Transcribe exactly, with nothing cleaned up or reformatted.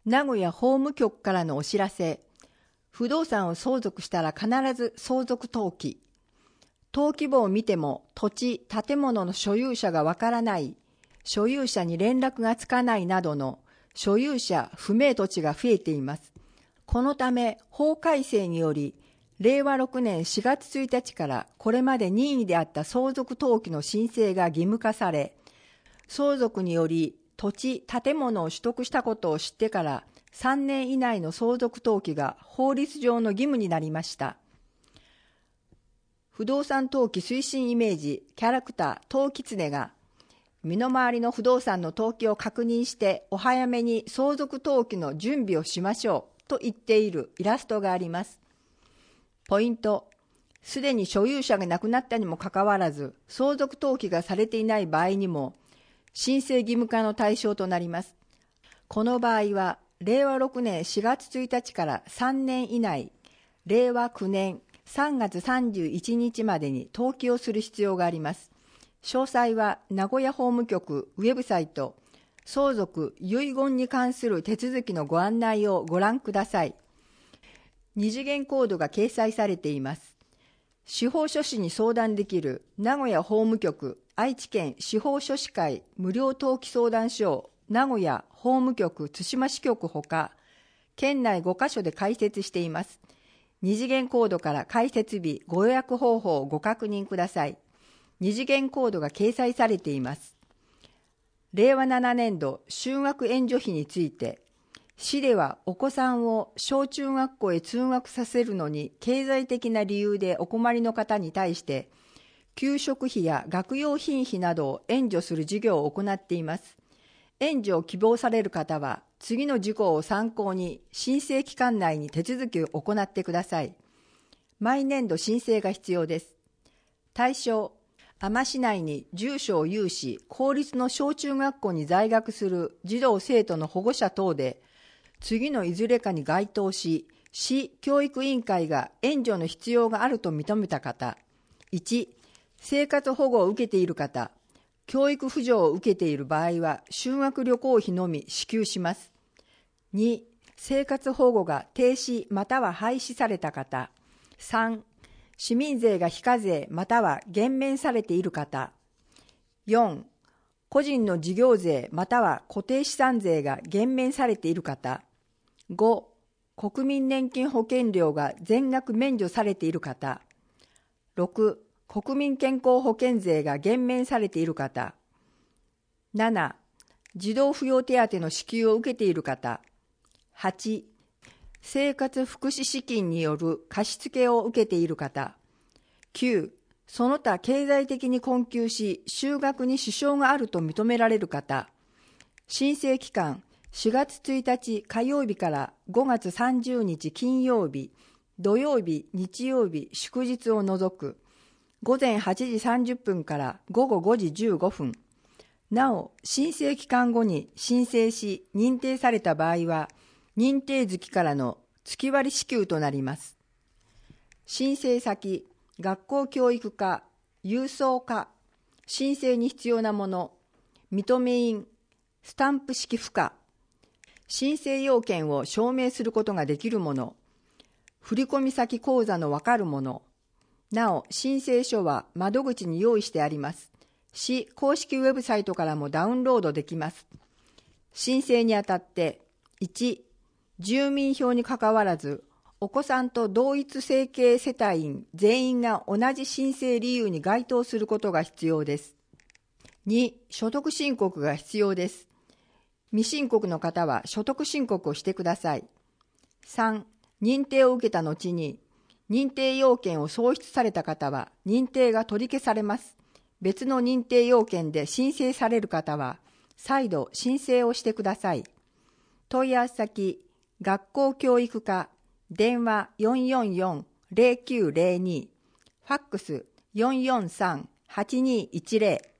名古屋法務局からのお知らせ。不動産を相続したら必ず相続登記。登記簿を見ても土地、建物の所有者がわからない、所有者に連絡がつかないなどの所有者不明土地が増えています。このため法改正により、れいわろくねんしがつついたちからこれまで任意であった相続登記の申請が義務化され、相続により土地、建物を取得したことを知ってからさんねん以内の相続登記が法律上の義務になりました。不動産登記推進イメージキャラクター登記常が身の回りの不動産の登記を確認してお早めに相続登記の準備をしましょうと言っているイラストがあります。ポイント。すでに所有者が亡くなったにもかかわらず相続登記がされていない場合にも申請義務化の対象となります。この場合はれいわろくねんしがつついたちからさんねん以内、れいわきゅうねんさんがつさんじゅういちにちまでに登記をする必要があります。詳細は名古屋法務局ウェブサイト相続遺言に関する手続きのご案内をご覧ください。二次元コードが掲載されています。司法書士に相談できる名古屋法務局愛知県司法書士会無料登記相談所名古屋法務局津島支局ほか県内ごかしょで開設しています。二次元コードから開設日ご予約方法をご確認ください。二次元コードが掲載されています。れいわななねんど就学援助費について、市ではお子さんを小中学校へ通学させるのに経済的な理由でお困りの方に対して給食費や学用品費などを援助する事業を行っています。援助を希望される方は次の事項を参考に申請期間内に手続きを行ってください。毎年度申請が必要です。対象、海士市内に住所を有し公立の小中学校に在学する児童生徒の保護者等で次のいずれかに該当し、市教育委員会が援助の必要があると認めた方。いち、生活保護を受けている方。教育扶助を受けている場合は修学旅行費のみ支給します。に、生活保護が停止または廃止された方。さん、市民税が非課税または減免されている方。よん、個人の事業税または固定資産税が減免されている方。ご、国民年金保険料が全額免除されている方。ろく、国民健康保険税が減免されている方。なな、児童扶養手当の支給を受けている方。はち、生活福祉資金による貸付を受けている方。きゅう、その他経済的に困窮し就学に支障があると認められる方。申請期間しがつついたち火曜日からごがつさんじゅうにち金曜日、土曜日、日曜日、祝日を除くごぜんはちじさんじゅっぷんからごごごじじゅうごふん。なお、申請期間後に申請し認定された場合は認定月からの月割支給となります。申請先、学校教育課、郵送課、申請に必要なもの、認め印、スタンプ式付加、申請要件を証明することができるもの、振込先口座のわかるもの。なお、申請書は窓口に用意してあります。市公式ウェブサイトからもダウンロードできます。申請にあたって、いち、住民票にかかわらず、お子さんと同一生計世帯員全員が同じ申請理由に該当することが必要です。に、所得申告が必要です。未申告の方は所得申告をしてください。さん、認定を受けた後に、認定要件を喪失された方は認定が取り消されます。別の認定要件で申請される方は、再度申請をしてください。問い合わせ先、学校教育課、電話 よんよんよん ゼロきゅうゼロに、ファックス よんよんさん はちにいちゼロ